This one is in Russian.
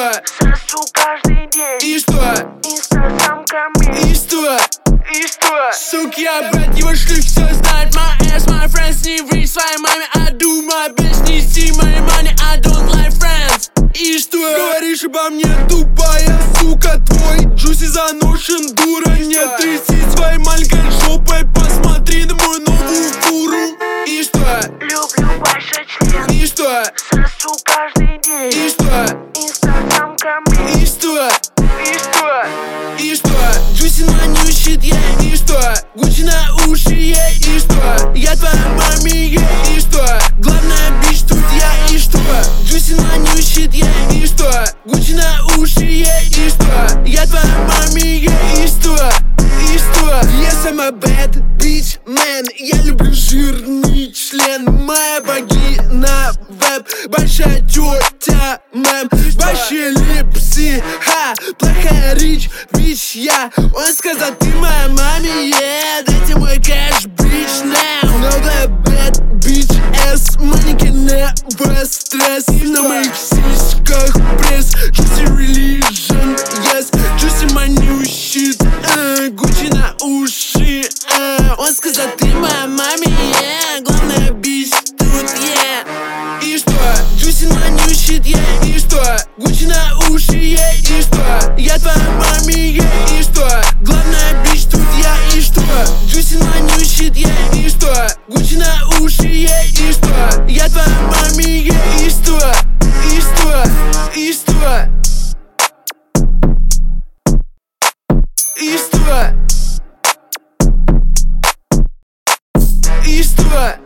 Сосу каждый день. И что? Инстасамками. И что? И что? Сука, я брат его шлюх, все знает. My ass, my friends, не ври своей маме. I do my best, не see my money. I don't like friends. И что? Говоришь обо мне, тупая сука. Твой джуси заношен, дура. Не тряси своей маленькой жопой. Посмотри на мою новую фуру. И что? Люблю большой член. И что? Сосу каждый день. И что? Инстасамками. И что? И что? И что? Джуси на нью щит, и что? Гуччи на уши, и что? Я твоя маме, и что? Главная бич тут я, и что? Джуси на нью щит, и что? Гуччи на уши, и что? Я твоя маме, и что? И что? Я сама bad bitch man. Я люблю жирный член. Моя вагина веб. Большая тетя мэм. Вообще липси, ха. Плохая рич, бич я. Он сказал, ты моя маме, дайте мой кэш, bitch now. Новая bad bitch ass. Манекене в стресс. На моих сиськах пресс. Juicy religion, yes. Juicy my new shit. Гуччи на уши. Он сказал, ты моя маме, главная бич тут, И что? Juicy на new shit, и что? Гуччи на уши, и что? Я твоя маме, и что? Главная бич тут и что? Juicy на new shit, и что? Гуччи на уши, и что? Я твоя маме, и что? И что? И что? И что? И что?